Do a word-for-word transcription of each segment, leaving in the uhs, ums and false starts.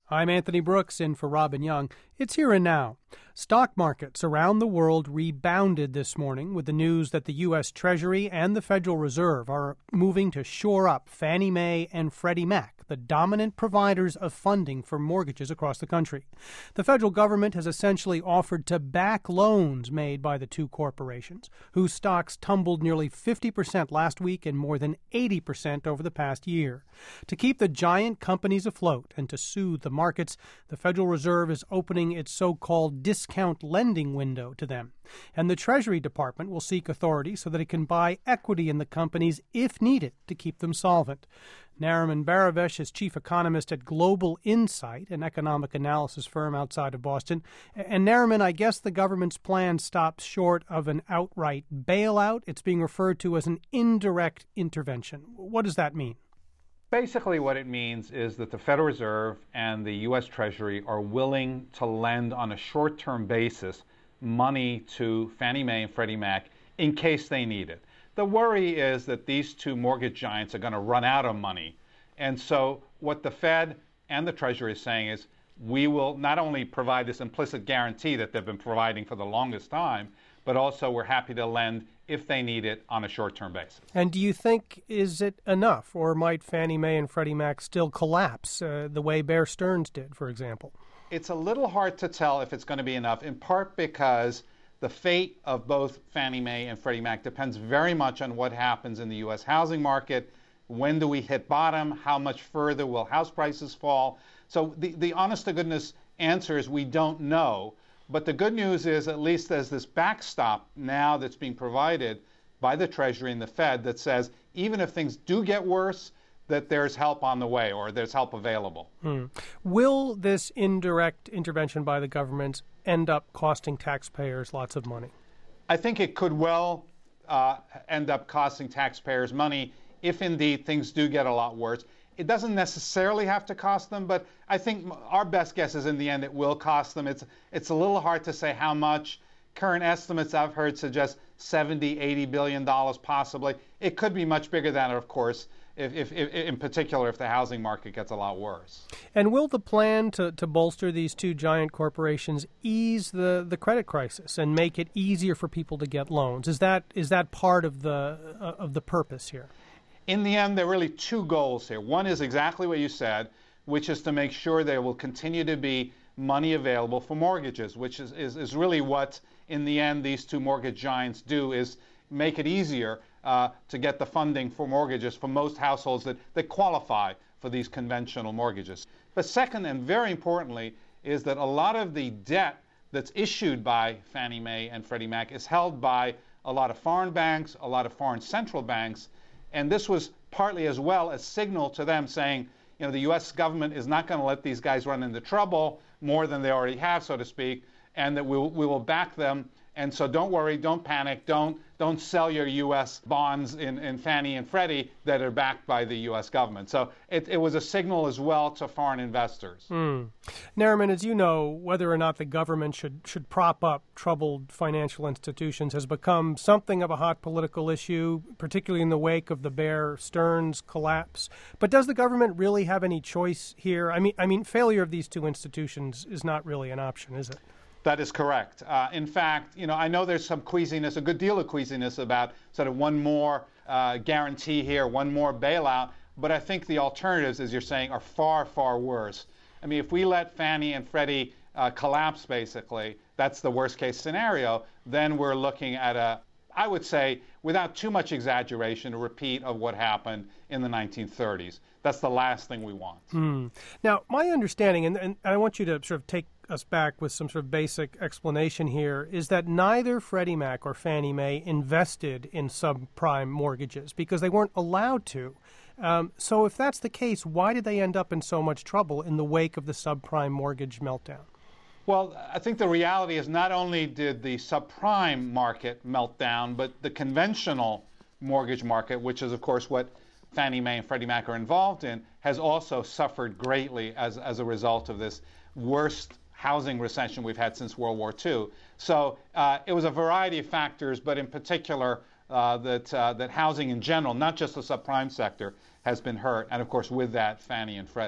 I'm Anthony Brooks, in for Robin Young. It's Here and Now. Stock markets around the world rebounded this morning with the news that the U S. Treasury and the Federal Reserve are moving to shore up Fannie Mae and Freddie Mac, the dominant providers of funding for mortgages across the country. The federal government has essentially offered to back loans made by the two corporations, whose stocks tumbled nearly fifty percent last week and more than eighty percent over the past year. To keep the giant companies afloat and to soothe the markets, the Federal Reserve is opening its so-called discount lending window to them. And the Treasury Department will seek authority so that it can buy equity in the companies if needed to keep them solvent. Nariman Behravesh is chief economist at Global Insight, an economic analysis firm outside of Boston. And Nariman, I guess the government's plan stops short of an outright bailout. It's being referred to as an indirect intervention. What does that mean? Basically what it means is that the Federal Reserve and the U S. Treasury are willing to lend on a short-term basis money to Fannie Mae and Freddie Mac in case they need it. The worry is that these two mortgage giants are going to run out of money. And so what the Fed and the Treasury is saying is we will not only provide this implicit guarantee that they've been providing for the longest time, but also we're happy to lend if they need it on a short-term basis. And do you think, is it enough, or might Fannie Mae and Freddie Mac still collapse uh, the way Bear Stearns did, for example? It's a little hard to tell if it's going to be enough, in part because the fate of both Fannie Mae and Freddie Mac depends very much on what happens in the U S housing market. When do we hit bottom? How much further will house prices fall? So the, the honest-to-goodness answer is we don't know. But the good news is at least there's this backstop now that's being provided by the Treasury and the Fed that says even if things do get worse, that there's help on the way or there's help available. Hmm. Will this indirect intervention by the government end up costing taxpayers lots of money? I think it could well uh, end up costing taxpayers money if indeed things do get a lot worse. It doesn't necessarily have to cost them, but I think our best guess is in the end it will cost them. It's it's a little hard to say how much. Current estimates I've heard suggest seventy, eighty billion dollars possibly. It could be much bigger than that, of course, if, if, if in particular if the housing market gets a lot worse. And will the plan to, to bolster these two giant corporations ease the, the credit crisis and make it easier for people to get loans? Is that is that part of the uh, of the purpose here? In the end, there are really two goals here. One is exactly what you said, which is to make sure there will continue to be money available for mortgages, which is, is, is really what, in the end, these two mortgage giants do, is make it easier uh, to get the funding for mortgages for most households that, that qualify for these conventional mortgages. But second, and very importantly, is that a lot of the debt that's issued by Fannie Mae and Freddie Mac is held by a lot of foreign banks, a lot of foreign central banks. And this was partly as well a signal to them saying, you know, the U S government is not going to let these guys run into trouble more than they already have, so to speak, and that we will, we will back them. And so don't worry, don't panic, don't don't sell your U S bonds in, in Fannie and Freddie that are backed by the U S government. So it, it was a signal as well to foreign investors. Mm. Nariman, as you know, whether or not the government should, should prop up troubled financial institutions has become something of a hot political issue, particularly in the wake of the Bear Stearns collapse. But does the government really have any choice here? I mean, I mean, failure of these two institutions is not really an option, is it? That is correct. Uh, in fact, you know, I know there's some queasiness, a good deal of queasiness about sort of one more uh, guarantee here, one more bailout. But I think the alternatives, as you're saying, are far, far worse. I mean, if we let Fannie and Freddie uh, collapse, basically, that's the worst case scenario, then we're looking at a, I would say, without too much exaggeration, a repeat of what happened in the nineteen thirties. That's the last thing we want. Hmm. Now, my understanding, and, and I want you to sort of take us back with some sort of basic explanation here, is that neither Freddie Mac or Fannie Mae invested in subprime mortgages because they weren't allowed to. Um, so if that's the case, why did they end up in so much trouble in the wake of the subprime mortgage meltdown? Well, I think the reality is not only did the subprime market melt down, but the conventional mortgage market, which is, of course, what Fannie Mae and Freddie Mac are involved in, has also suffered greatly as, as a result of this worst housing recession we've had since World War Two. So uh, it was a variety of factors, but in particular uh, that, uh, that housing in general, not just the subprime sector, has been hurt. And, of course, with that, Fannie and Freddie.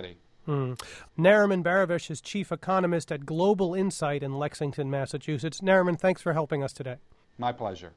Mm. Nariman Behravesh is chief economist at Global Insight in Lexington, Massachusetts. Nariman, thanks for helping us today. My pleasure.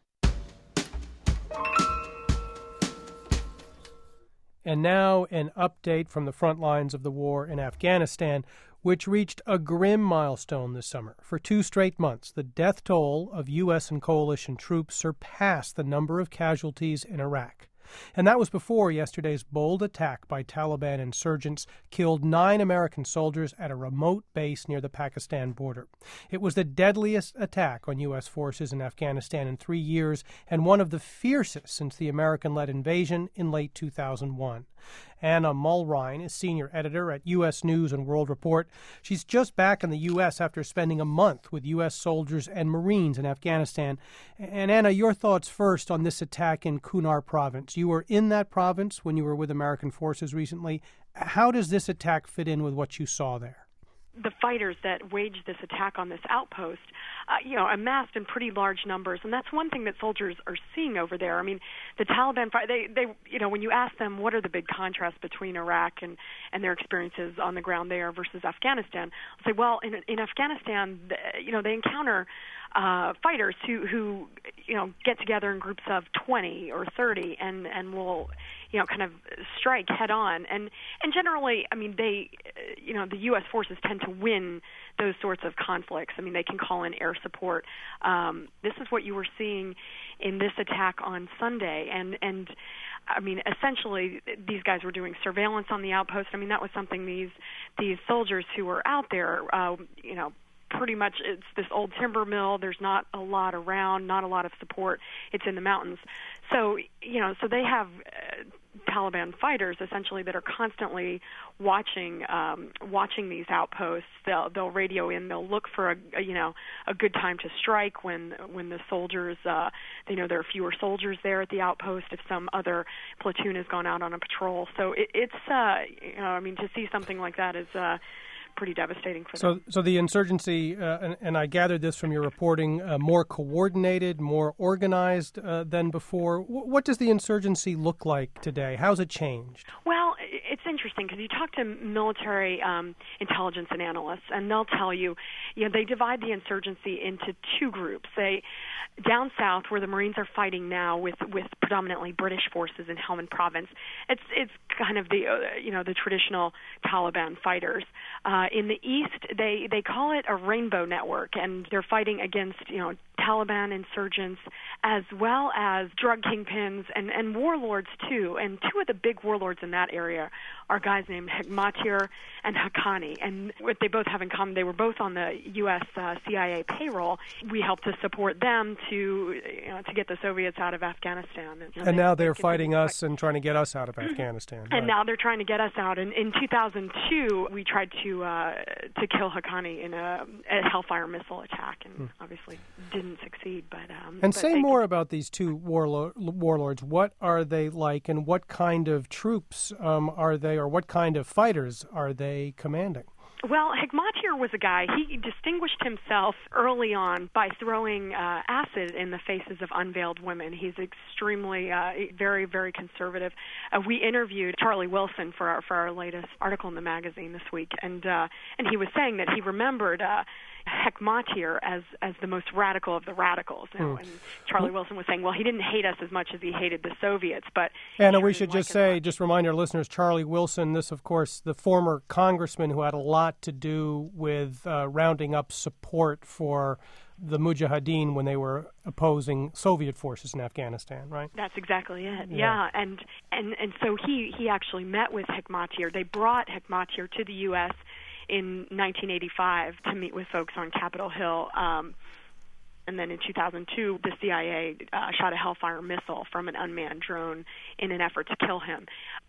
And now an update from the front lines of the war in Afghanistan, which reached a grim milestone this summer. For two straight months, the death toll of U S and coalition troops surpassed the number of casualties in Iraq. And that was before yesterday's bold attack by Taliban insurgents killed nine American soldiers at a remote base near the Pakistan border. It was the deadliest attack on U S forces in Afghanistan in three years and one of the fiercest since the American-led invasion in late two thousand one. Anna Mulrine is senior editor at U S News and World Report. She's just back in the U S after spending a month with U S soldiers and Marines in Afghanistan. And Anna, your thoughts first on this attack in Kunar province. You were in that province when you were with American forces recently. How does this attack fit in with what you saw there? The fighters that waged this attack on this outpost, uh, you know, amassed in pretty large numbers, and that's one thing that soldiers are seeing over there. I mean, the Taliban, they, they, you know, when you ask them what are the big contrasts between Iraq and, and their experiences on the ground there versus Afghanistan, I'll say, well, in, in Afghanistan, you know, they encounter uh, fighters who, who, you know, get together in groups of twenty or thirty and, and will, you know, kind of strike head on. And, and generally, I mean, they, you know, the U S forces tend to win those sorts of conflicts. I mean, they can call in air support. Um, this is what you were seeing in this attack on Sunday. And, and I mean, essentially, these guys were doing surveillance on the outpost. I mean, that was something these, these soldiers who were out there, uh, you know, pretty much it's this old timber mill. There's not a lot around, not a lot of support. It's in the mountains. So, you know, so they have uh, Taliban fighters essentially that are constantly watching um, watching these outposts. They'll they'll radio in. They'll look for a, a you know a good time to strike when when the soldiers uh, they know there are fewer soldiers there at the outpost if some other platoon has gone out on a patrol. So it, it's uh, you know I mean to see something like that is. Uh, pretty devastating for so, them. So the insurgency, uh, and, and I gathered this from your reporting, uh, more coordinated, more organized uh, than before. W- what does the insurgency look like today? How's it changed? Well, it's interesting because you talk to military um, intelligence and analysts, and they'll tell you, you know, they divide the insurgency into two groups. They down south, where the Marines are fighting now with, with predominantly British forces in Helmand Province, it's it's kind of the uh, you know the traditional Taliban fighters. Uh, in the east, they they call it a rainbow network, and they're fighting against you know Taliban insurgents as well as drug kingpins and, and warlords too. And two of the big warlords in that area are guys named Hekmatyar and Haqqani. And what they both have in common, they were both on the U S uh, C I A payroll. We helped to support them to you know, to get the Soviets out of Afghanistan. And, you know, and they, now they're they fighting us fight. and trying to get us out of Afghanistan. And right. now they're trying to get us out. And in two thousand two, we tried to uh, to kill Haqqani in a, a Hellfire missile attack, and hmm. obviously didn't succeed. But um, and but say they, more about these two warlo- warlords. What are they like, and what kind of troops um, are they, or what kind of fighters are they commanding? Well, Hekmatyar was a guy, he distinguished himself early on by throwing uh, acid in the faces of unveiled women. He's extremely, uh, very, very conservative. Uh, we interviewed Charlie Wilson for our, for our latest article in the magazine this week, and uh, and he was saying that he remembered uh, Hekmatyar as, as the most radical of the radicals. You know, mm. And Charlie Wilson was saying, well, he didn't hate us as much as he hated the Soviets. But Anna, we should just say, just remind our listeners, Charlie Wilson, this, of course, the former congressman who had a lot to do with uh, rounding up support for the Mujahideen when they were opposing Soviet forces in Afghanistan, right? That's exactly it. Yeah, yeah. and and and so he he actually met with Hekmatyar. They brought Hekmatyar to the U S in nineteen eighty-five to meet with folks on Capitol Hill. Um, and then in two thousand two, the C I A uh, shot a Hellfire missile from an unmanned drone in an effort to kill him.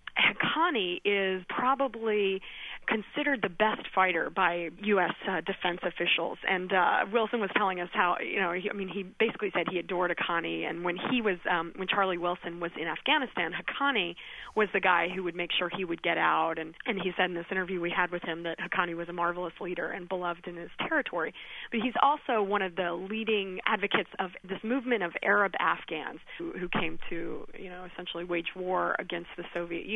Haqqani is probably considered the best fighter by U S uh, defense officials, and uh, Wilson was telling us how you know he, I mean he basically said he adored Haqqani, and when he was um, when Charlie Wilson was in Afghanistan, Haqqani was the guy who would make sure he would get out, and and he said in this interview we had with him that Haqqani was a marvelous leader and beloved in his territory, but he's also one of the leading advocates of this movement of Arab Afghans who, who came to you know essentially wage war against the Soviet Union.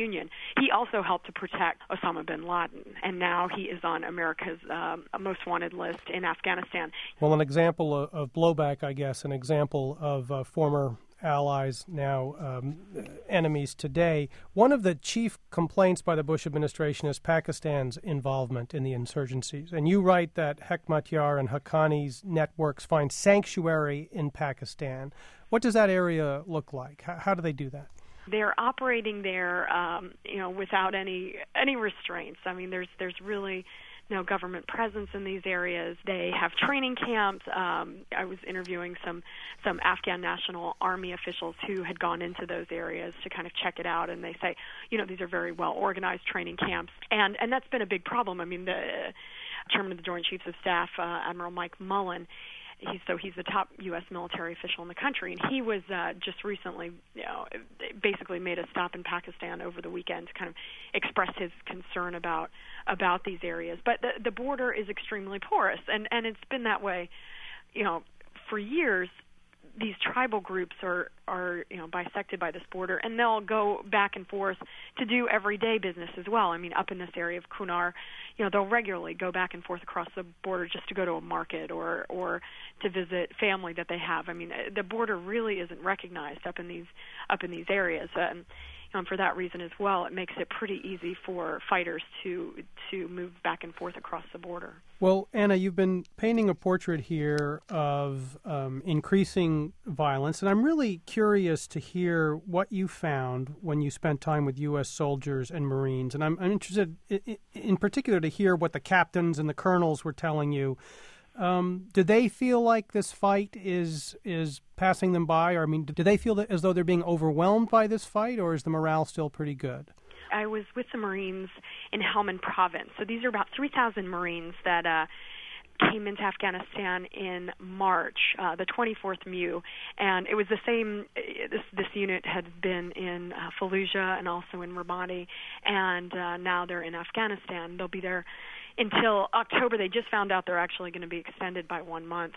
Union. He also helped to protect Osama bin Laden, and now he is on America's um, most wanted list in Afghanistan. Well, an example of, of blowback, I guess, an example of uh, former allies, now um, enemies today. One of the chief complaints by the Bush administration is Pakistan's involvement in the insurgencies. And you write that Hekmatyar and Haqqani's networks find sanctuary in Pakistan. What does that area look like? How, how do they do that? They're operating there, um, you know, without any any restraints. I mean, there's there's really no government presence in these areas. They have training camps. Um, I was interviewing some some Afghan National Army officials who had gone into those areas to kind of check it out, and they say, you know, these are very well organized training camps, and and that's been a big problem. I mean, the chairman of the Joint Chiefs of Staff, uh, Admiral Mike Mullen. He's, so he's the top U S military official in the country, and he was uh, just recently, you know, basically made a stop in Pakistan over the weekend to kind of express his concern about about these areas. But the, the border is extremely porous, and, and it's been that way, you know, for years. These tribal groups are, are, you know, bisected by this border, and they'll go back and forth to do everyday business as well. I mean, up in this area of Kunar, you know, they'll regularly go back and forth across the border just to go to a market or, or to visit family that they have. I mean, the border really isn't recognized up in these up in these areas. Um, Um, for that reason as well, it makes it pretty easy for fighters to to move back and forth across the border. Well, Anna, you've been painting a portrait here of um, increasing violence, and I'm really curious to hear what you found when you spent time with U S soldiers and Marines. And I'm, I'm interested in, in particular to hear what the captains and the colonels were telling you. Um, do they feel like this fight is is passing them by? Or, I mean, do they feel that as though they're being overwhelmed by this fight, or is the morale still pretty good? I was with the Marines in Helmand Province. So these are about three thousand Marines that uh, came into Afghanistan in March, uh, the twenty-fourth M U, and it was the same. This this unit had been in uh, Fallujah and also in Ramadi, and uh, now they're in Afghanistan. They'll be there until October. They just found out they're actually going to be extended by one month,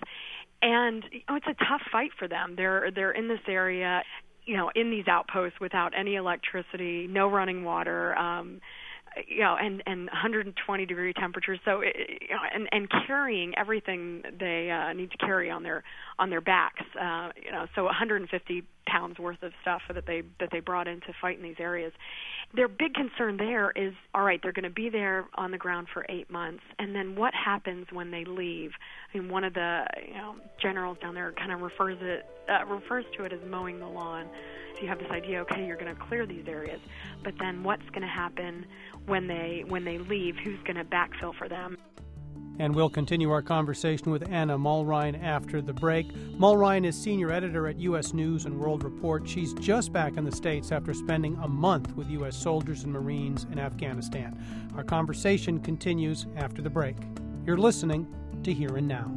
and you know, it's a tough fight for them. They're they're in this area, you know, in these outposts without any electricity, no running water. Um, you know, and, and one hundred twenty degree temperatures. So, it, you know, and, and carrying everything they uh, need to carry on their on their backs. Uh, you know, so one hundred fifty pounds worth of stuff that they that they brought in to fight in these areas. Their big concern there is, all right, they're going to be there on the ground for eight months, and then what happens when they leave? I mean, one of the you know generals down there kind of refers it uh, refers to it as mowing the lawn. So you have this idea, okay, you're going to clear these areas, but then what's going to happen when they when they leave? Who's going to backfill for them? And we'll continue our conversation with Anna Mulrine after the break. Mulrine is senior editor at U S News and World Report. She's just back in the States after spending a month with U S soldiers and Marines in Afghanistan. Our conversation continues after the break. You're listening to Here and Now.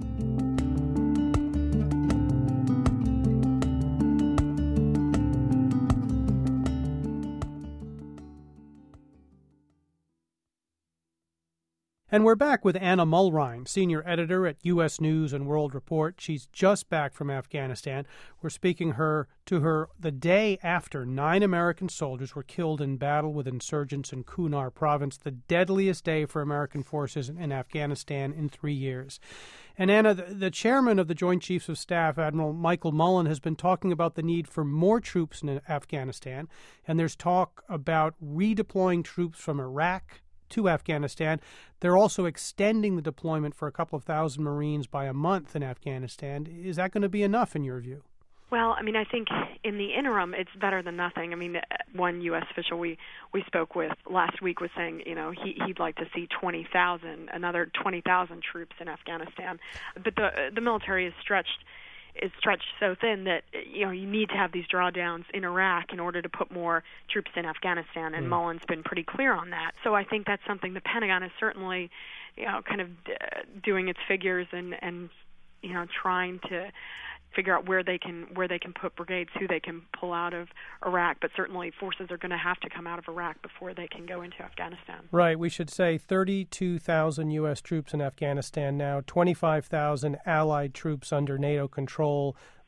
And we're back with Anna Mulrine, senior editor at U S News and World Report. She's just back from Afghanistan. We're speaking her to her the day after nine American soldiers were killed in battle with insurgents in Kunar province, the deadliest day for American forces in Afghanistan in three years. And Anna, the, the chairman of the Joint Chiefs of Staff, Admiral Michael Mullen, has been talking about the need for more troops in Afghanistan, and there's talk about redeploying troops from Iraq to Afghanistan. They're also extending the deployment for a couple of thousand Marines by a month in Afghanistan. Is that going to be enough in your view? Well, I mean, I think in the interim, it's better than nothing. I mean, one U S official we, we spoke with last week was saying, you know, he, he'd like to see twenty thousand, another twenty thousand troops in Afghanistan. But the the military is stretched is stretched so thin that, you know, you need to have these drawdowns in Iraq in order to put more troops in Afghanistan, and mm. Mullen's been pretty clear on that. So I think that's something the Pentagon is certainly, you know, kind of d- doing its figures and, and, you know, trying to figure out where they can where they can put brigades, who they can pull out of Iraq. But certainly forces are going to have to come out of Iraq before they can go into Afghanistan. Right. We should say thirty-two thousand U S troops in Afghanistan now, twenty-five thousand allied troops under NATO control.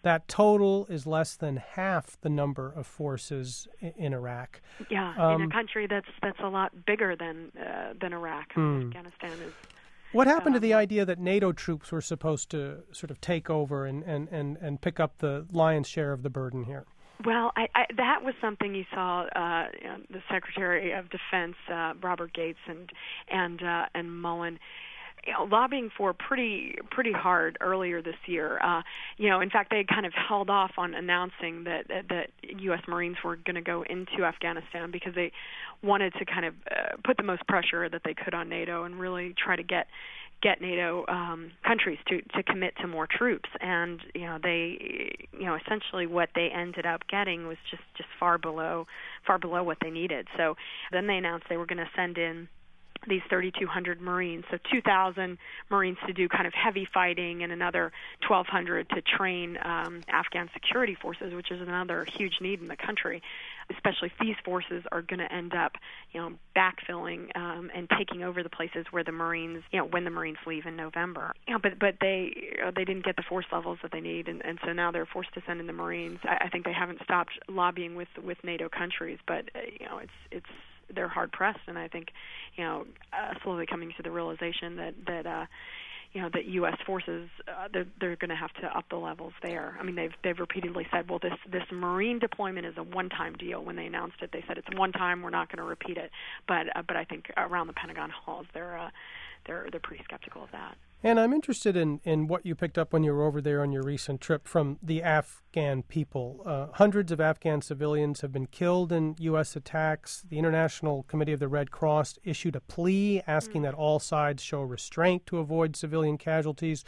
that total is less than half the number of forces in, in Iraq. Yeah, um, in a country that's that's a lot bigger than uh, than Iraq. Hmm. Afghanistan is. What happened um, to the idea that NATO troops were supposed to sort of take over and, and, and, and pick up the lion's share of the burden here? Well, I, I, that was something you saw uh, you know, the Secretary of Defense, uh, Robert Gates, and and uh, and Mullen, you know, lobbying for pretty pretty hard earlier this year. Uh, you know, in fact, they kind of held off on announcing that that U S Marines were going to go into Afghanistan because they wanted to kind of uh, put the most pressure that they could on NATO and really try to get. get NATO um, countries to, to commit to more troops. And, you know, they, you know, essentially what they ended up getting was just, just far below, far below what they needed. So then they announced they were going to send in these thirty-two hundred Marines, so two thousand Marines to do kind of heavy fighting and another twelve hundred to train um, Afghan security forces, which is another huge need in the country, especially if these forces are going to end up, you know, backfilling um, and taking over the places where the Marines, you know, when the Marines leave in November. You know, but but they you know, they didn't get the force levels that they need, and, and so now they're forced to send in the Marines. I, I think they haven't stopped lobbying with with NATO countries, but uh, you know, it's it's. they're hard pressed, and I think, you know, uh, slowly coming to the realization that that uh, you know that U S forces uh, they're, they're going to have to up the levels there. I mean, they've they've repeatedly said, well, this this Marine deployment is a one-time deal. When they announced it, they said it's one time, we're not going to repeat it. But uh, but I think around the Pentagon halls, they're uh, they're they're pretty skeptical of that. And I'm interested in, in what you picked up when you were over there on your recent trip from the Afghan people. Uh, hundreds of Afghan civilians have been killed in U S attacks. The International Committee of the Red Cross issued a plea asking mm-hmm. that all sides show restraint to avoid civilian casualties.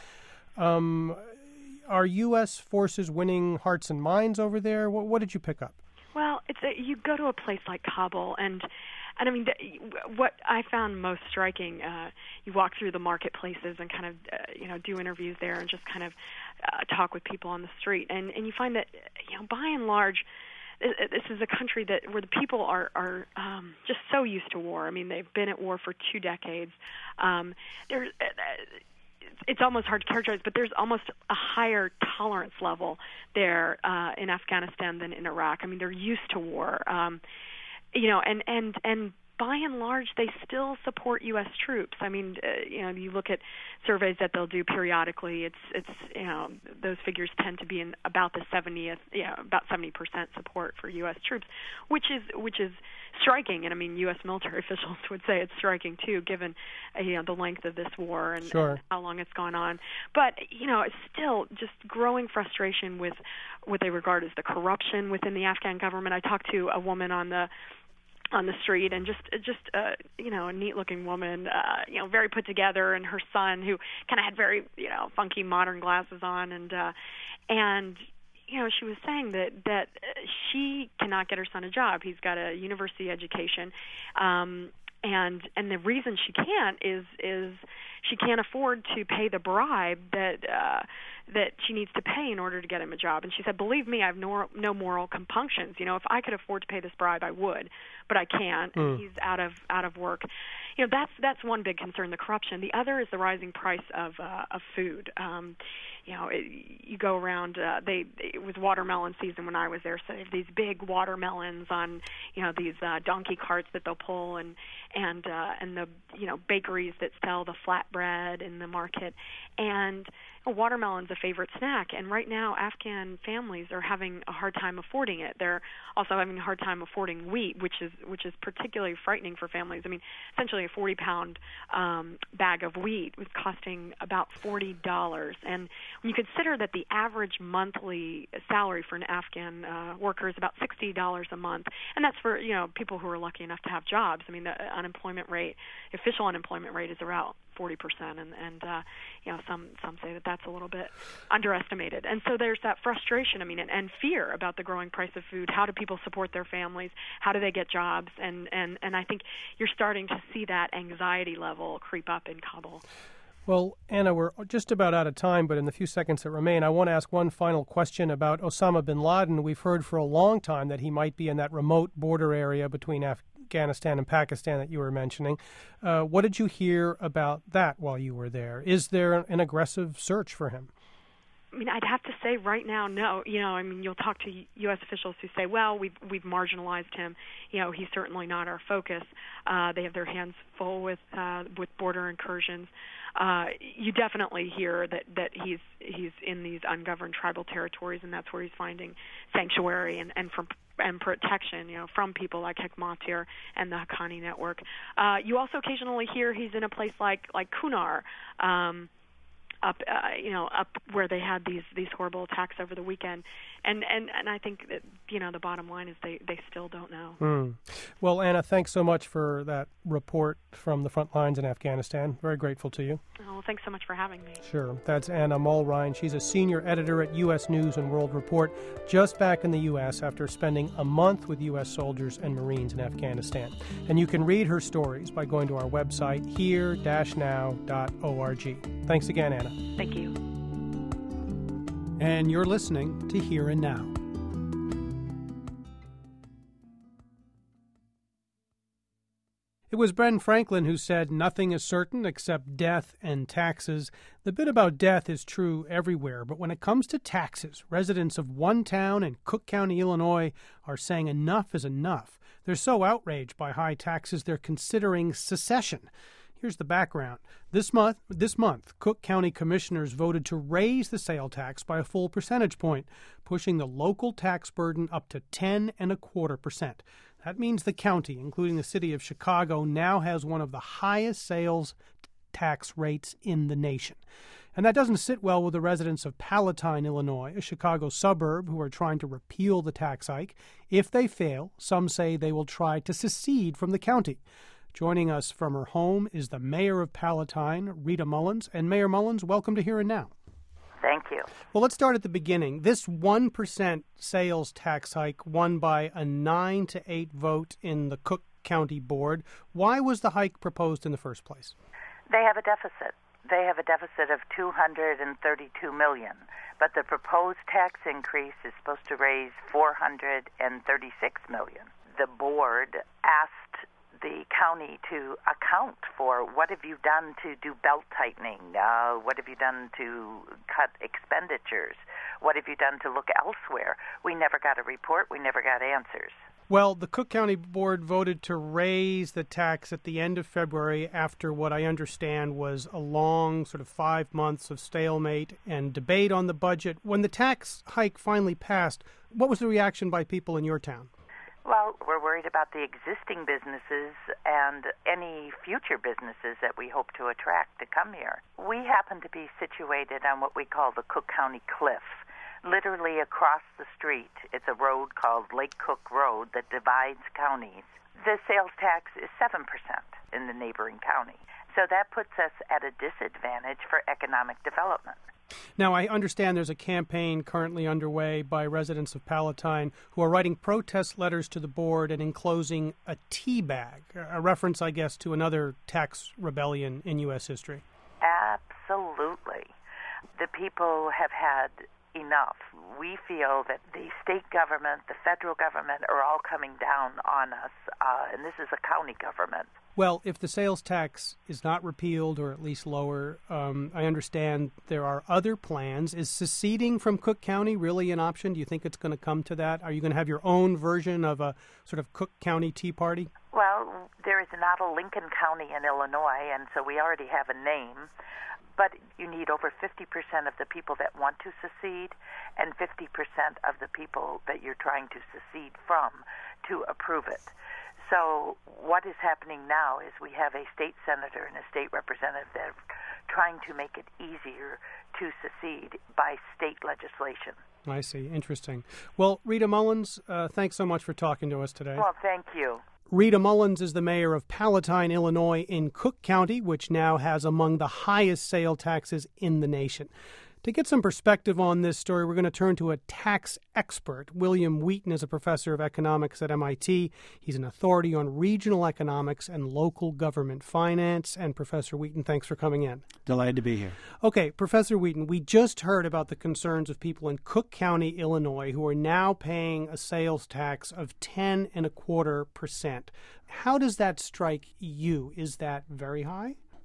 Um, are U S forces winning hearts and minds over there? What, what did you pick up? Well, it's a, you go to a place like Kabul, and And I mean, what I found most striking, uh, you walk through the marketplaces and kind of, uh, you know, do interviews there and just kind of uh, talk with people on the street. And, and you find that, you know, by and large, this is a country that where the people are, are um, just so used to war. I mean, they've been at war for two decades. Um, they're, it's almost hard to characterize, but there's almost a higher tolerance level there uh, in Afghanistan than in Iraq. I mean, they're used to war. Um, You know, and, and, and by and large, they still support U S troops. I mean, uh, you know, you look at surveys that they'll do periodically. It's, it's, you know, those figures tend to be in about the seventieth, you know, about seventy percent support for U S troops, which is, which is striking. And I mean, U S military officials would say it's striking too, given, uh, you know, the length of this war and, sure. and how long it's gone on. But you know, it's still just growing frustration with what they regard as the corruption within the Afghan government. I talked to a woman on the on the street, and just just uh, you know, a neat-looking woman, uh, you know, very put together, and her son, who kind of had very, you know, funky modern glasses on, and uh, and you know, she was saying that that she cannot get her son a job. He's got a university education, um, and and the reason she can't is is she can't afford to pay the bribe that uh, that she needs to pay in order to get him a job. And she said, believe me, I have no, no moral compunctions. You know, if I could afford to pay this bribe, I would, but I can't. Mm. And he's out of out of work. You know, that's that's one big concern, the corruption. The other is the rising price of uh, of food. Um, you know, it, you go around. Uh, they it was watermelon season when I was there, so they have these big watermelons on, you know, these uh, donkey carts that they'll pull, and and uh, and the you know bakeries that sell the flatbread in the market, and a watermelon's a favorite snack, and right now Afghan families are having a hard time affording it. They're also having a hard time affording wheat, which is which is particularly frightening for families. I mean, essentially a forty-pound um, bag of wheat was costing about forty dollars, and when you consider that the average monthly salary for an Afghan uh, worker is about sixty dollars a month, and that's for, you know, people who are lucky enough to have jobs. I mean, the unemployment rate, official unemployment rate, is around forty percent, and and uh, you know, some some say that that's a little bit underestimated. And so there's that frustration, I mean, and, and fear about the growing price of food. How do people support their families? How do they get jobs? And and and I think you're starting to see that anxiety level creep up in Kabul. Well, Anna, we're just about out of time, but in the few seconds that remain, I want to ask one final question about Osama bin Laden. We've heard for a long time that he might be in that remote border area between Afghanistan and Pakistan that you were mentioning. Uh, what did you hear about that while you were there? Is there an aggressive search for him? I mean, I'd have to say right now, no. You know, I mean, you'll talk to U S officials who say, well, we've we've marginalized him. You know, he's certainly not our focus. Uh, they have their hands full with uh, with border incursions. Uh, you definitely hear that, that he's he's in these ungoverned tribal territories, and that's where he's finding sanctuary and, and from and protection, you know, from people like Hekmatyar and the Haqqani Network. Uh, you also occasionally hear he's in a place like like Kunar. Um, up, uh, you know, up where they had these, these horrible attacks over the weekend. And, and, and I think that, you know, the bottom line is they, they still don't know. Mm. Well, Anna, thanks so much for that report from the front lines in Afghanistan. Very grateful to you. Oh, well, thanks so much for having me. Sure. That's Anna Mulrine. She's a senior editor at U S News and World Report, just back in the U S after spending a month with U S soldiers and Marines in Afghanistan. And you can read her stories by going to our website, here dash now dot org. Thanks again, Anna. Thank you. And you're listening to Here and Now. It was Ben Franklin who said, "Nothing is certain except death and taxes." The bit about death is true everywhere, but when it comes to taxes, residents of one town in Cook County, Illinois, are saying enough is enough. They're so outraged by high taxes, they're considering secession. Here's the background. This month, this month, Cook County commissioners voted to raise the sale tax by a full percentage point, pushing the local tax burden up to ten and a quarter percent. That means the county, including the city of Chicago, now has one of the highest sales tax rates in the nation. And that doesn't sit well with the residents of Palatine, Illinois, a Chicago suburb, who are trying to repeal the tax hike. If they fail, some say they will try to secede from the county. Joining us from her home is the mayor of Palatine, Rita Mullins. And Mayor Mullins, welcome to Here and Now. Thank you. Well, let's start at the beginning. This one percent sales tax hike won by a nine to eight vote in the Cook County Board. Why was the hike proposed in the first place? They have a deficit. They have a deficit of two hundred thirty-two million dollars, but the proposed tax increase is supposed to raise four hundred thirty-six million dollars. The board asked the county to account for what have you done to do belt tightening, uh, what have you done to cut expenditures, what have you done to look elsewhere. We never got a report, we never got answers. Well, the Cook County Board voted to raise the tax at the end of February after what I understand was a long sort of five months of stalemate and debate on the budget. When the tax hike finally passed, what was the reaction by people in your town? Well, we're worried about the existing businesses and any future businesses that we hope to attract to come here. We happen to be situated on what we call the Cook County Cliff. Literally across the street, it's a road called Lake Cook Road that divides counties. The sales tax is seven percent in the neighboring county. So that puts us at a disadvantage for economic development. Now, I understand there's a campaign currently underway by residents of Palatine who are writing protest letters to the board and enclosing a tea bag, a reference, I guess, to another tax rebellion in U S history. Absolutely. The people have had enough. We feel that the state government, the federal government are all coming down on us, uh, and this is a county government. Well, if the sales tax is not repealed or at least lower, um, I understand there are other plans. Is seceding from Cook County really an option? Do you think it's going to come to that? Are you going to have your own version of a sort of Cook County Tea Party? Well, there is not a Lincoln County in Illinois, and so we already have a name. But you need over fifty percent of the people that want to secede and fifty percent of the people that you're trying to secede from to approve it. So what is happening now is we have a state senator and a state representative that are trying to make it easier to secede by state legislation. I see. Interesting. Well, Rita Mullins, uh, thanks so much for talking to us today. Well, thank you. Rita Mullins is the mayor of Palatine, Illinois, in Cook County, which now has among the highest sale taxes in the nation. To get some perspective on this story, we're going to turn to a tax expert. William Wheaton is a professor of economics at M I T. He's an authority on regional economics and local government finance. And Professor Wheaton, thanks for coming in. Delighted to be here. Okay, Professor Wheaton, we just heard about the concerns of people in Cook County, Illinois, who are now paying a sales tax of ten and a quarter percent. How does that strike you? Is that very high?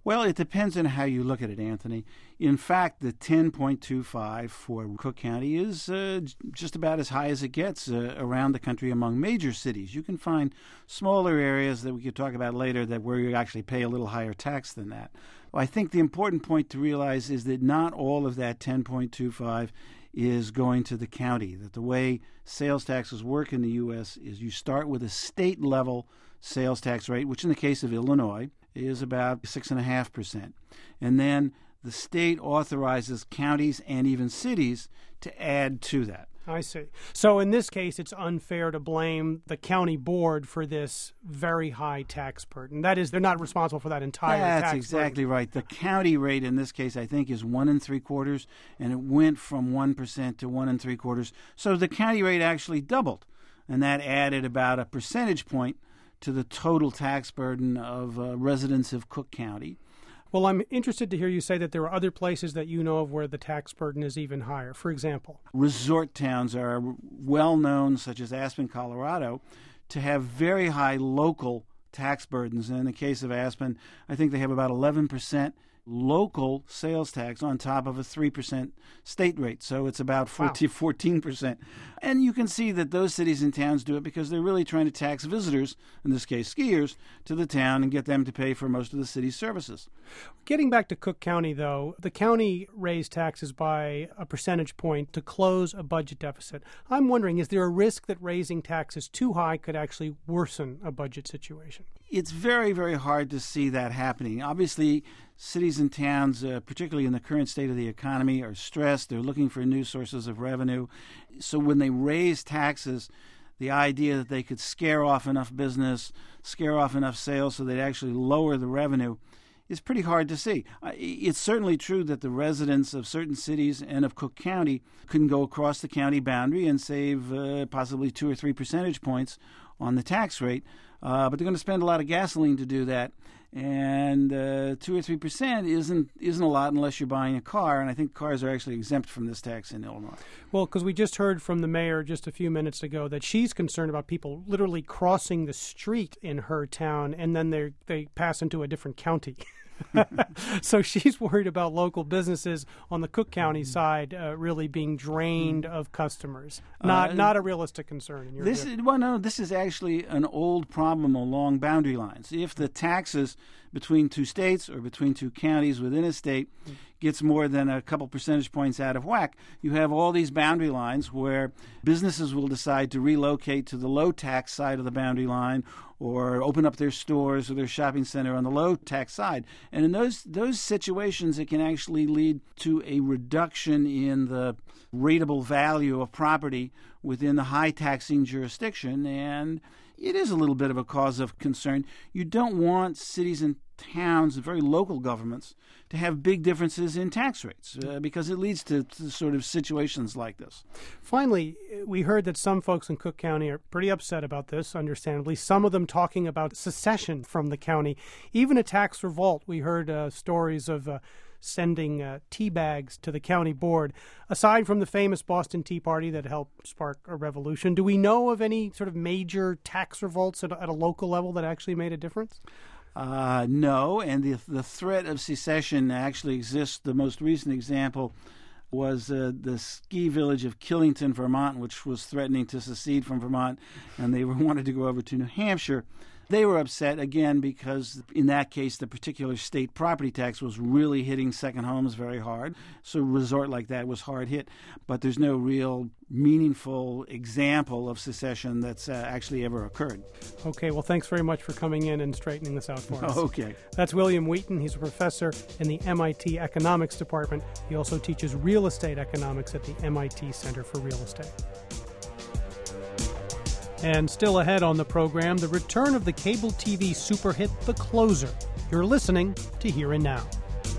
Well, it depends on how you look at it, Anthony. In fact, the ten point two five for Cook County is uh, just about as high as it gets uh, around the country among major cities. You can find smaller areas that we could talk about later that where you actually pay a little higher tax than that. Well, I think the important point to realize is that not all of that ten point two five is going to the county, that the way sales taxes work in the U S is you start with a state-level sales tax rate, which in the case of Illinois is about six point five percent. And then the state authorizes counties and even cities to add to that. I see. So in this case, it's unfair to blame the county board for this very high tax burden. That is, they're not responsible for that entire That's tax exactly burden. right. The county rate in this case, I think, is one and three quarters, and it went from one percent to one and three quarters. So the county rate actually doubled, and that added about a percentage point to the total tax burden of uh, residents of Cook County. Well, I'm interested to hear you say that there are other places that you know of where the tax burden is even higher. For example, resort towns are well known, such as Aspen, Colorado, to have very high local tax burdens. And in the case of Aspen, I think they have about eleven percent local sales tax on top of a three percent state rate. So it's about fourteen percent. And you can see that those cities and towns do it because they're really trying to tax visitors, in this case skiers, to the town and get them to pay for most of the city's services. Getting back to Cook County, though, the county raised taxes by a percentage point to close a budget deficit. I'm wondering, is there a risk that raising taxes too high could actually worsen a budget situation? It's very, very hard to see that happening. Obviously, cities and towns, uh, particularly in the current state of the economy, are stressed. They're looking for new sources of revenue. So when they raise taxes, the idea that they could scare off enough business, scare off enough sales so they'd actually lower the revenue is pretty hard to see. Uh, it's certainly true that the residents of certain cities and of Cook County can go across the county boundary and save uh, possibly two or three percentage points on the tax rate. Uh, but they're going to spend a lot of gasoline to do that, and uh, two or three percent isn't isn't a lot unless you're buying a car. And I think cars are actually exempt from this tax in Illinois. Well, because we just heard from the mayor just a few minutes ago that she's concerned about people literally crossing the street in her town, and then they they pass into a different county. So she's worried about local businesses on the Cook County side uh, really being drained of customers. Not uh, not a realistic concern in your this view. Is, well, no, this is actually an old problem along boundary lines. If the taxes between two states or between two counties within a state gets more than a couple percentage points out of whack, you have all these boundary lines where businesses will decide to relocate to the low tax side of the boundary line or open up their stores or their shopping center on the low tax side. And in those those situations, it can actually lead to a reduction in the rateable value of property within the high taxing jurisdiction, and it is a little bit of a cause of concern. You don't want cities and towns, very local governments, to have big differences in tax rates uh, because it leads to, to sort of situations like this. Finally, we heard that some folks in Cook County are pretty upset about this, understandably, some of them talking about secession from the county, even a tax revolt. We heard uh, stories of uh, sending uh, tea bags to the county board. Aside from the famous Boston Tea Party that helped spark a revolution, do we know of any sort of major tax revolts at, at a local level that actually made a difference? Uh, no, and the the threat of secession actually exists. The most recent example was uh, the ski village of Killington, Vermont, which was threatening to secede from Vermont, and they wanted to go over to New Hampshire. They were upset, again, because in that case, the particular state property tax was really hitting second homes very hard. So a resort like that was hard hit. But there's no real meaningful example of secession that's uh, actually ever occurred. Okay, well, thanks very much for coming in and straightening this out for us. Okay. That's William Wheaton. He's a professor in the M I T Economics Department. He also teaches real estate economics at the M I T Center for Real Estate. And still ahead on the program, the return of the cable T V super hit The Closer. You're listening to Here and Now.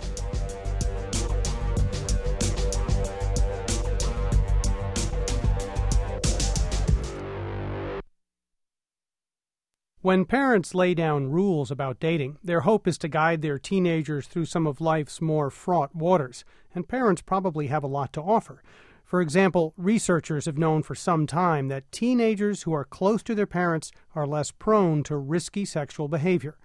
When parents lay down rules about dating, their hope is to guide their teenagers through some of life's more fraught waters, and parents probably have a lot to offer. For example, researchers have known for some time that teenagers who are close to their parents are less prone to risky sexual behavior.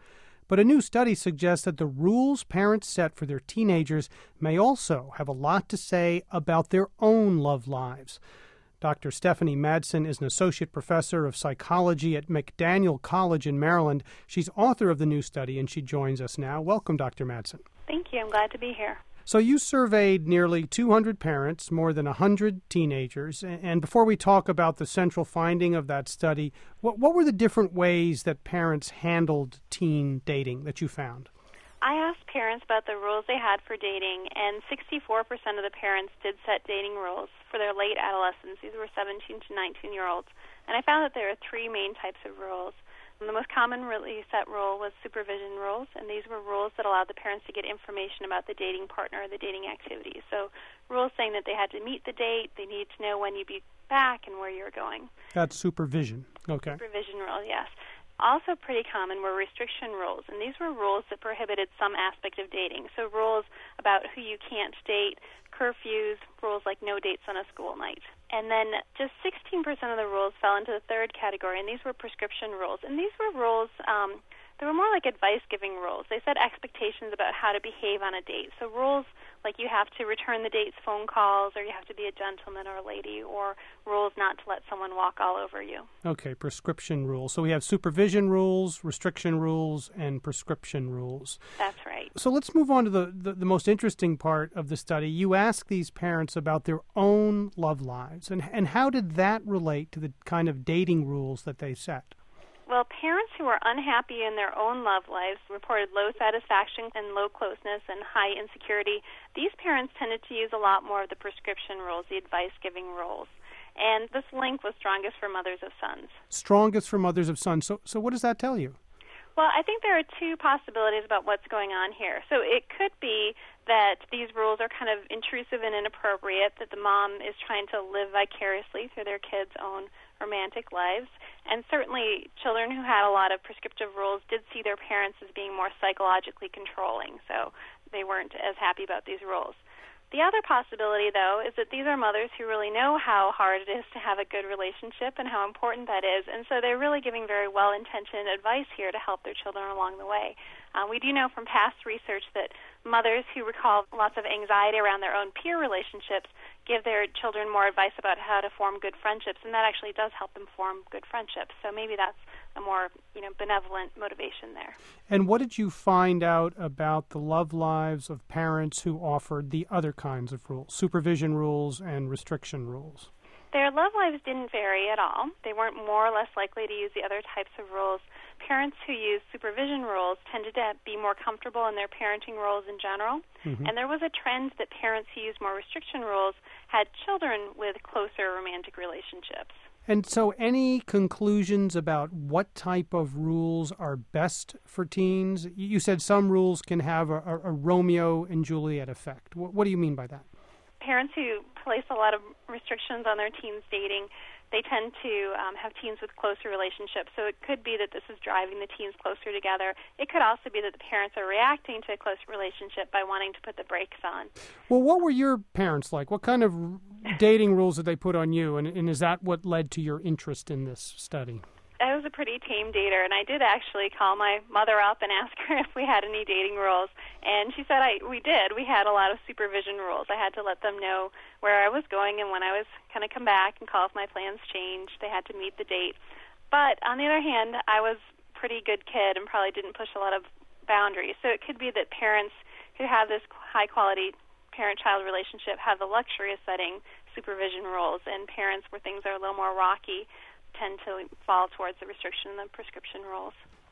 But a new study suggests that the rules parents set for their teenagers may also have a lot to say about their own love lives. Doctor Stephanie Madsen is an associate professor of psychology at McDaniel College in Maryland. She's author of the new study, and she joins us now. Welcome, Doctor Madsen. Thank you. I'm glad to be here. So you surveyed nearly two hundred parents, more than one hundred teenagers. And before we talk about the central finding of that study, what, what were the different ways that parents handled teen dating that you found? I asked parents about the rules they had for dating, and sixty-four percent of the parents did set dating rules for their late adolescents. These were seventeen to nineteen-year-olds. And I found that there are three main types of rules. And the most commonly set rule was supervision rules, and these were rules that allowed the parents to get information about the dating partner or the dating activity. So rules saying that they had to meet the date, they needed to know when you'd be back and where you were going. That's supervision. Okay. Supervision rule, yes. Also pretty common were restriction rules, and these were rules that prohibited some aspect of dating. So rules about who you can't date, curfews, rules like no dates on a school night. And then just sixteen percent of the rules fell into the third category, and these were prescription rules. And these were rules, um, they were more like advice-giving rules. They set expectations about how to behave on a date. So rules like you have to return the date's phone calls, or you have to be a gentleman or a lady, or rules not to let someone walk all over you. Okay, prescription rules. So we have supervision rules, restriction rules, and prescription rules. That's right. So let's move on to the, the, the most interesting part of the study. You asked these parents about their own love lives, and, and how did that relate to the kind of dating rules that they set? Well, parents who were unhappy in their own love lives reported low satisfaction and low closeness and high insecurity. These parents tended to use a lot more of the prescription rules, the advice-giving rules. And this link was strongest for mothers of sons. Strongest for mothers of sons. So, so what does that tell you? Well, I think there are two possibilities about what's going on here. So it could be that these rules are kind of intrusive and inappropriate, that the mom is trying to live vicariously through their kids' own romantic lives. And certainly children who had a lot of prescriptive rules did see their parents as being more psychologically controlling, so they weren't as happy about these rules. The other possibility, though, is that these are mothers who really know how hard it is to have a good relationship and how important that is, and so they're really giving very well-intentioned advice here to help their children along the way. Uh, we do know from past research that mothers who recall lots of anxiety around their own peer relationships give their children more advice about how to form good friendships, and that actually does help them form good friendships. So maybe that's a more, you know, benevolent motivation there. And what did you find out about the love lives of parents who offered the other kinds of rules, supervision rules and restriction rules? Their love lives didn't vary at all. They weren't more or less likely to use the other types of rules. Parents who used supervision rules tended to be more comfortable in their parenting roles in general. Mm-hmm. And there was a trend that parents who used more restriction rules had children with closer romantic relationships. And so any conclusions about what type of rules are best for teens? You said some rules can have a, a, a Romeo and Juliet effect. What, what do you mean by that? Parents who place a lot of restrictions on their teens dating, they tend to um, have teens with closer relationships. So it could be that this is driving the teens closer together. It could also be that the parents are reacting to a close relationship by wanting to put the brakes on. Well, what were your parents like? What kind of dating rules did they put on you? And, and is that what led to your interest in this study? I was a pretty tame dater, and I did actually call my mother up and ask her if we had any dating rules. And she said I we did. We had a lot of supervision rules. I had to let them know where I was going and when I was going to come back and call if my plans changed. They had to meet the date. But on the other hand, I was a pretty good kid and probably didn't push a lot of boundaries. So it could be that parents who have this high-quality parent-child relationship have the luxury of setting supervision rules, and parents where things are a little more rocky tend to fall towards the restriction and the prescription rules.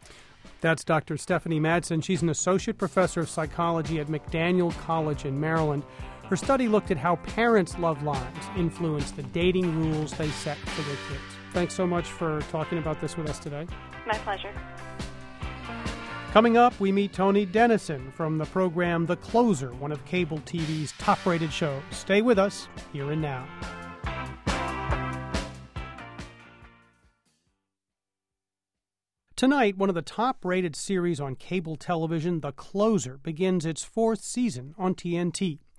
That's Doctor Stephanie Madsen. She's an associate professor of psychology at McDaniel College in Maryland. Her study looked at how parents' love lives influence the dating rules they set for their kids. Thanks so much for talking about this with us today. My pleasure. Coming up, we meet Tony Dennison from the program The Closer, one of cable T V's top-rated shows. Stay with us, here and now. Tonight, one of the top-rated series on cable television, The Closer, begins its fourth season on T N T.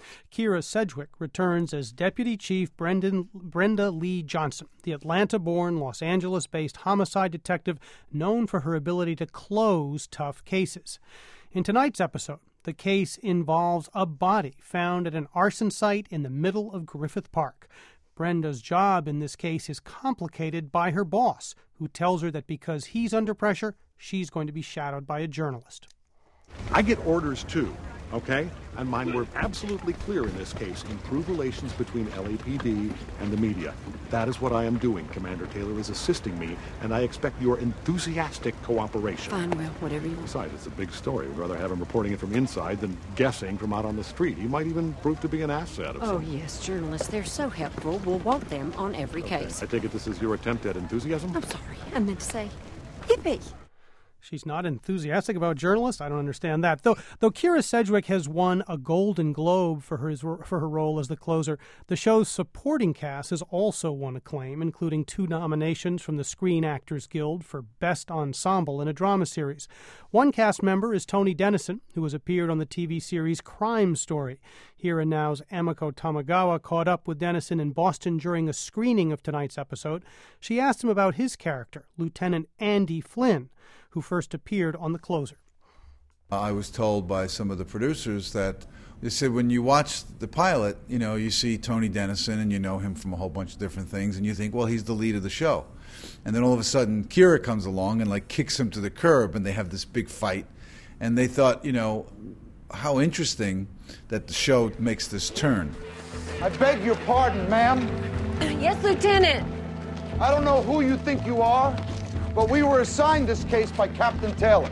Kyra Sedgwick returns as Deputy Chief Brendan, Brenda Lee Johnson, the Atlanta-born, Los Angeles-based homicide detective known for her ability to close tough cases. In tonight's episode, the case involves a body found at an arson site in the middle of Griffith Park. Brenda's job in this case is complicated by her boss, who tells her that because he's under pressure, she's going to be shadowed by a journalist. I get orders too, okay? And mine were absolutely clear in this case. Improve relations between L A P D and the media. That is what I am doing. Commander Taylor is assisting me, and I expect your enthusiastic cooperation. Fine, well, whatever you want. Besides, it's a big story. We'd rather have him reporting it from inside than guessing from out on the street. He might even prove to be an asset of Oh, some... yes, journalists. They're so helpful. We'll want them on every Okay. case. I take it this is your attempt at enthusiasm? I'm sorry. I meant to say hippie. She's not enthusiastic about journalists? I don't understand that. Though though Kyra Sedgwick has won a Golden Globe for her, for her role as the closer, the show's supporting cast has also won acclaim, including two nominations from the Screen Actors Guild for Best Ensemble in a Drama Series. One cast member is Toni Dennison, who has appeared on the T V series Crime Story. Here and Now's Emiko Tamagawa caught up with Dennison in Boston during a screening of tonight's episode. She asked him about his character, Lieutenant Andy Flynn, who first appeared on The Closer. I was told by some of the producers that they said when you watch the pilot, you know, you see Toni Dennison and you know him from a whole bunch of different things, and you think, well, he's the lead of the show. And then all of a sudden, Kyra comes along and like kicks him to the curb, and they have this big fight. And they thought, you know, how interesting that the show makes this turn. I beg your pardon, ma'am. Yes, Lieutenant. I don't know who you think you are, but we were assigned this case by Captain Taylor.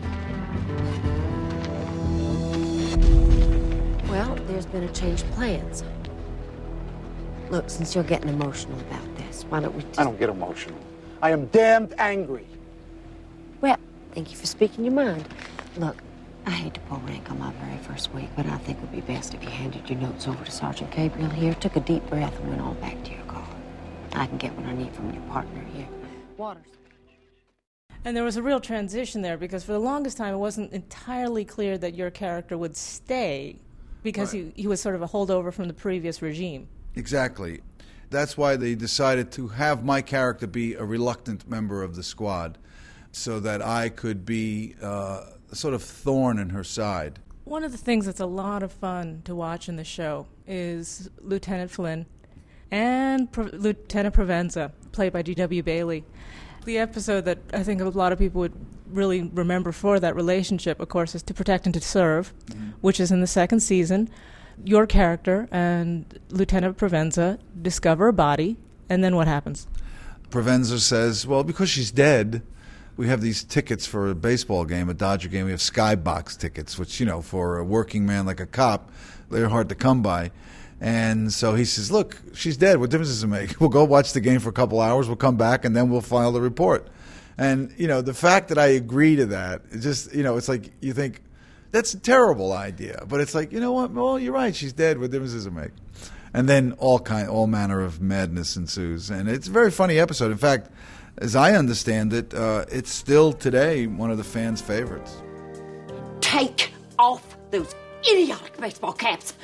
Well, there's been a change of plans. Look, since you're getting emotional about this, why don't we just... I don't get emotional. I am damned angry. Well, thank you for speaking your mind. Look, I hate to pull rank on my very first week, but I think it would be best if you handed your notes over to Sergeant Gabriel here, took a deep breath, and went on back to your car. I can get what I need from your partner here. Waters. And there was a real transition there, because for the longest time it wasn't entirely clear that your character would stay, because right. he, he was sort of a holdover from the previous regime. Exactly. That's why they decided to have my character be a reluctant member of the squad, so that I could be uh, a sort of thorn in her side. One of the things that's a lot of fun to watch in the show is Lieutenant Flynn and Pro- Lieutenant Provenza, played by G W Bailey. The episode that I think a lot of people would really remember for that relationship, of course, is To Protect and to Serve, mm-hmm. which is in the second season. Your character and Lieutenant Provenza discover a body, and then what happens? Provenza says, well, because she's dead, we have these tickets for a baseball game, a Dodger game. We have skybox tickets, which, you know, for a working man like a cop, they're hard to come by. And so he says, look, she's dead. What difference does it make? We'll go watch the game for a couple hours. We'll come back, and then we'll file the report. And, you know, the fact that I agree to that, it just, you know, it's like you think, that's a terrible idea. But it's like, you know what? Well, you're right. She's dead. What difference does it make? And then all kind, all manner of madness ensues. And it's a very funny episode. In fact, as I understand it, uh, it's still today one of the fans' favorites. Take off those idiotic baseball caps.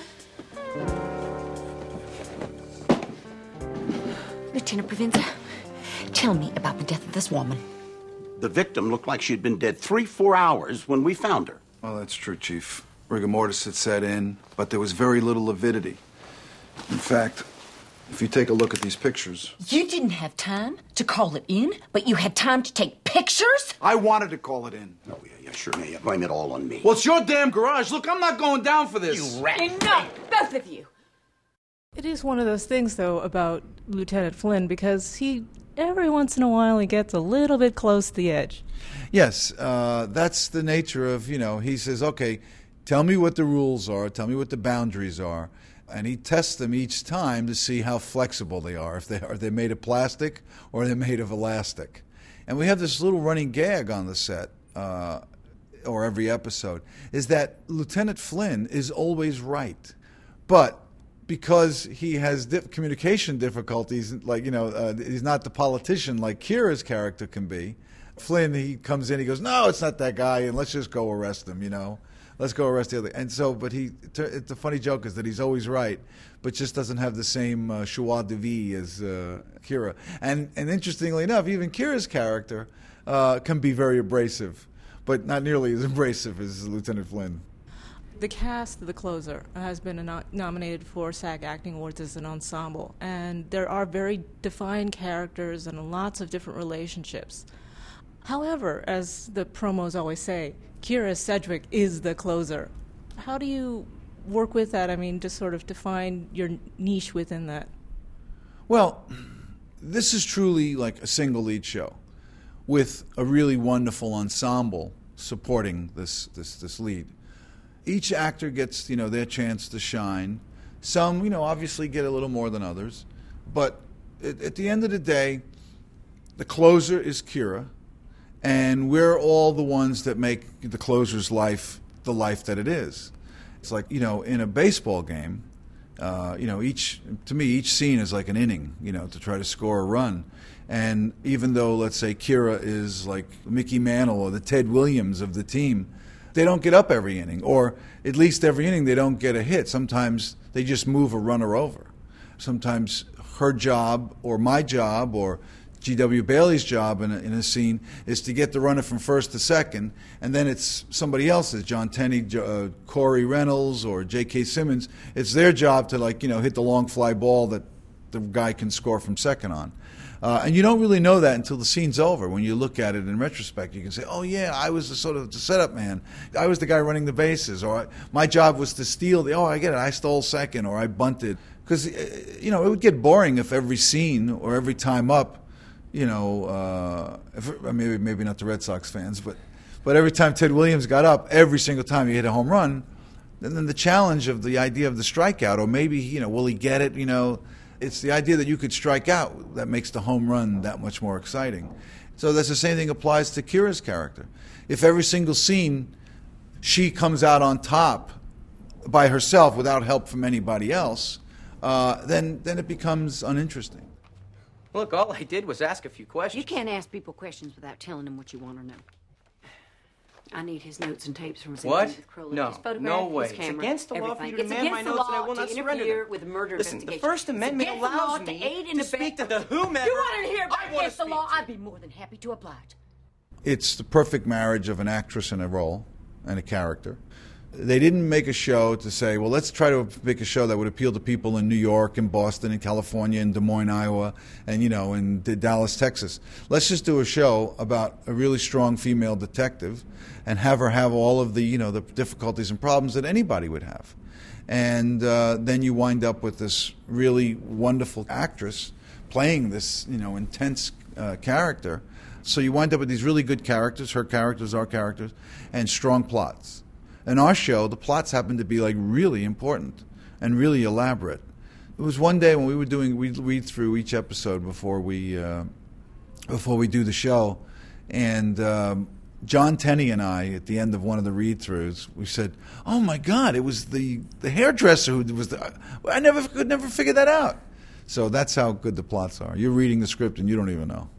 Lieutenant Provenza, tell me about the death of this woman. The victim looked like she'd been dead three, four hours when we found her. Well, that's true, Chief. Rigor mortis had set in, but there was very little avidity. In fact, if you take a look at these pictures... You didn't have time to call it in, but you had time to take pictures? I wanted to call it in. Oh, yeah, yeah, sure, yeah, blame it all on me. Well, it's your damn garage. Look, I'm not going down for this. You rat. Enough, both of you. It is one of those things, though, about Lieutenant Flynn, because he, every once in a while, he gets a little bit close to the edge. Yes, uh, that's the nature of, you know, he says, okay, tell me what the rules are, tell me what the boundaries are, and he tests them each time to see how flexible they are, if they are they made of plastic or they're made of elastic. And we have this little running gag on the set, uh, or every episode, is that Lieutenant Flynn is always right, but because he has dif- communication difficulties, like, you know, uh, he's not the politician like Kyra's character can be. Flynn, he comes in, he goes, no, it's not that guy, and let's just go arrest him, you know. let's go arrest the other. And so, but he, it's a funny joke is that he's always right, but just doesn't have the same uh, joie de vivre as uh, Kira. And and interestingly enough, even Kira's character uh, can be very abrasive, but not nearly as abrasive as Lieutenant Flynn. The cast of The Closer has been no- nominated for SAG Acting Awards as an ensemble, and there are very defined characters and lots of different relationships. However, as the promos always say, Kyra Sedgwick is the closer. How do you work with that? I mean, to sort of define your niche within that? Well, this is truly like a single lead show with a really wonderful ensemble supporting this, this, this lead. Each actor gets, you know, their chance to shine. Some, you know, obviously get a little more than others. But at, at the end of the day, the closer is Kyra, and we're all the ones that make the closer's life the life that it is. It's like, you know, in a baseball game, uh, you know, each, to me, each scene is like an inning, you know, to try to score a run. And even though, let's say, Kyra is like Mickey Mantle or the Ted Williams of the team, they don't get up every inning, or at least every inning they don't get a hit. Sometimes they just move a runner over. Sometimes her job or my job or G W Bailey's job in a, in a scene is to get the runner from first to second, and then it's somebody else's, John Tenney, uh, Corey Reynolds, or J K Simmons. It's their job to, like, you know, hit the long fly ball that the guy can score from second on. Uh, and you don't really know that until the scene's over. When you look at it in retrospect, you can say, oh, yeah, I was the sort of the setup man. I was the guy running the bases. Or I, my job was to steal the, oh, I get it, I stole second, or I bunted. Because, you know, it would get boring if every scene or every time up, you know, uh, if, maybe maybe not the Red Sox fans, but, but every time Ted Williams got up, every single time he hit a home run, and then the challenge of the idea of the strikeout, or maybe, you know, will he get it, you know, it's the idea that you could strike out that makes the home run that much more exciting. So that's the same thing applies to Kyra's character. If every single scene she comes out on top by herself without help from anybody else, uh, then then it becomes uninteresting. Look, all I did was ask a few questions. You can't ask people questions without telling them what you want to know. I need his notes and tapes from his What? interview with Crowley. No, His photograph, no way. his It's camera, against the law for everything. you to It's demand against my the notes, and I law will to not surrender interfere them. with a murder Listen, the investigation. First Amendment It's against the allows law me to aid and to abet- speak to the whomever You want to hear I about want to against the speak law? to. I'd be more than happy to oblige. It's the perfect marriage of an actress and a role and a character. They didn't make a show to say, well, let's try to make a show that would appeal to people in New York and Boston and California and Des Moines, Iowa, and, you know, in Dallas, Texas. Let's just do a show about a really strong female detective and have her have all of the, you know, the difficulties and problems that anybody would have. And uh, then you wind up with this really wonderful actress playing this, you know, intense uh, character. So you wind up with these really good characters, her characters, our characters, and strong plots. In our show, the plots happened to be like really important and really elaborate. It was one day when we were doing, we'd read through each episode before we uh, before we do the show, and um, John Tenney and I, at the end of one of the read-throughs, we said, "Oh my God, it was the the hairdresser who was the." I never could never figure that out. So that's how good the plots are. You're reading the script and you don't even know.